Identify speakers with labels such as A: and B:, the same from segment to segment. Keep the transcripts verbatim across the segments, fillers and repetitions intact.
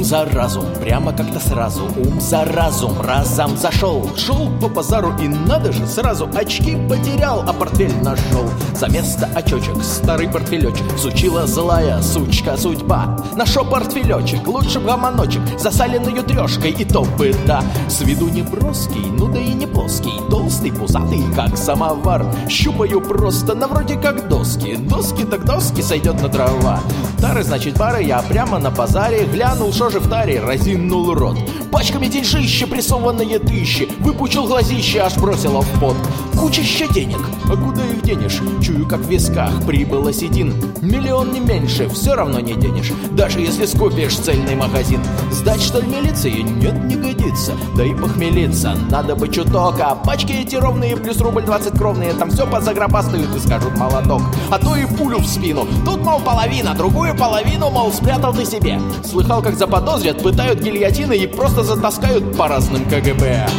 A: за разум, прямо как-то сразу. Ум за разум, разом зашел. Шел по базару и надо же, сразу очки потерял, а портфель нашел. За место очочек, старый портфелечек сучила злая сучка судьба. Нашел портфелечек, лучше б гомоночек, засаленную трешкой, и то бы да. С виду не броский, ну да и не плоский, толстый, пузатый, как самовар. Щупаю просто, на вроде как доски. Доски так доски, сойдет на дрова. Тары, значит, бары, я прямо на базаре глянул, шо же в таре, разинул рот. Пачками деньжища, прессованные тысячи, выпучил глазище, аж бросило в пот. Кучища денег, а куда их денешь? Чую, как в висках прибыло седин. Миллион не меньше, все равно не денешь, даже если скупишь цельный магазин. Сдать, что ли, милиции? Нет, не годится. Да и похмелиться надо бы чуток. А пачки эти ровные, плюс рубль двадцать кровные, там все подзагробастают и скажут молоток. А то и пулю в спину. Тут, мол, половина, другую половину, мол, спрятал ты себе. Слыхал, как заподозрят, пытают гильотины и просто затаскают по разным КГБ.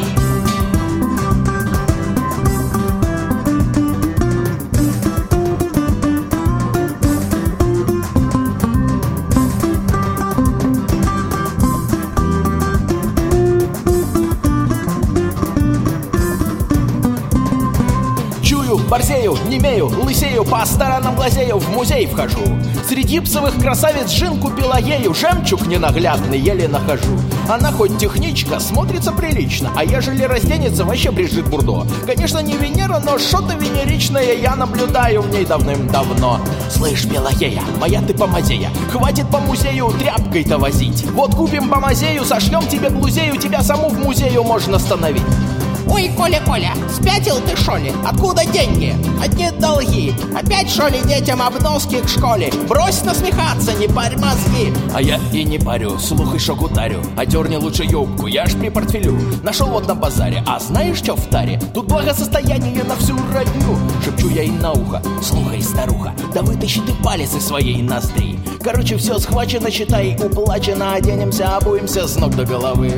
A: Борзею, немею, лысею, по сторонам глазею, в музей вхожу. Среди псовых красавиц жин купила ею, жемчуг ненаглядный еле нахожу. Она хоть техничка, смотрится прилично, а ежели разденется, вообще Брижит Бурдо. Конечно, не Венера, но что-то венеричное я наблюдаю в ней давным-давно. Слышь, Пелагея, моя ты помазея, хватит по музею тряпкой-то возить. Вот купим по мазею, сошлем тебе глузею, тебя саму в музею можно остановить.
B: Ой, Коля, Коля, спятил ты, шо ли? Откуда деньги? Одни долги. Опять, шо ли, детям обноски к школе? Брось насмехаться, не парь мозги.
A: А я и не парю, слухай, шо гутарю. Одерни лучше юбку, я ж при портфелю нашел вот на базаре, а знаешь, что в таре? Тут благосостояние на всю родню. Шепчу я ей на ухо, слухай, старуха, да вытащи ты палец из своей ноздри. Короче, все схвачено, считай, уплачено. Оденемся, обуемся с ног до головы.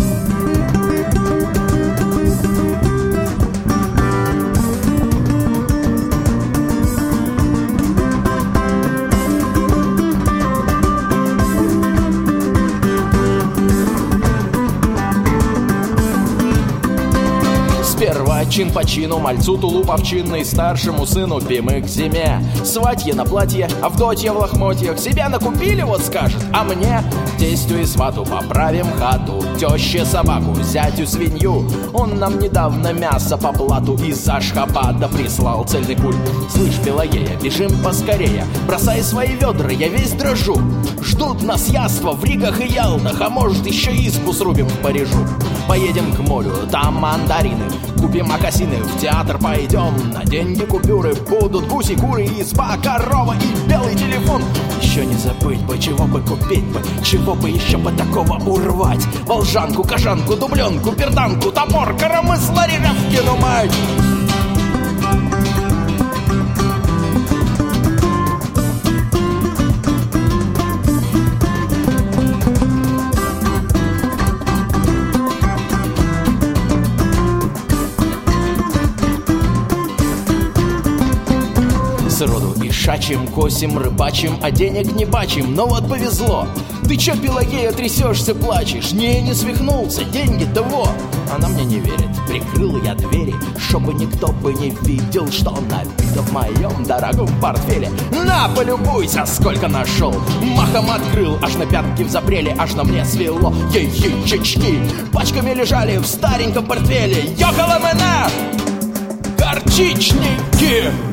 A: Сперва чин по чину, мальцу тулуп овчинный, старшему сыну пимы к зиме. Сватье на платье, Авдотья в лохмотьях, себя накупили, вот скажет, а мне тестю и свату поправим хату, теще собаку, зятю свинью. Он нам недавно мясо по плату из Ашхабада прислал цельный куль. Слышь, Пелагея, бежим поскорее, бросай свои ведра, я весь дрожу. Ждут нас яства в Ригах и Ялтах, а может еще избу срубим в Парижу. Поедем к морю, там мандарины, купим мокасины, в театр пойдем. На деньги купюры будут гуси, куры, изба, корова и белый телефон. Еще не забыть бы, чего бы купить бы, чего бы еще бы такого урвать. Волжанку, кожанку, дубленку, берданку, топор, коромысло, Ревкину мать. Сроду и шачим, косим, рыбачим, а денег не бачим, но вот повезло. Ты че, Пелагея, трясешься, плачешь? Не, не свихнулся, деньги-то во. Она мне не верит, прикрыл я двери, чтобы никто бы не видел, что набито в моем дорогом портфеле. На, полюбуйся, сколько нашел. Махом открыл, аж на пятки взапрели, аж на мне свело. Ей-ей-чечки пачками лежали в стареньком портфеле. Ёкало меня, горчичники.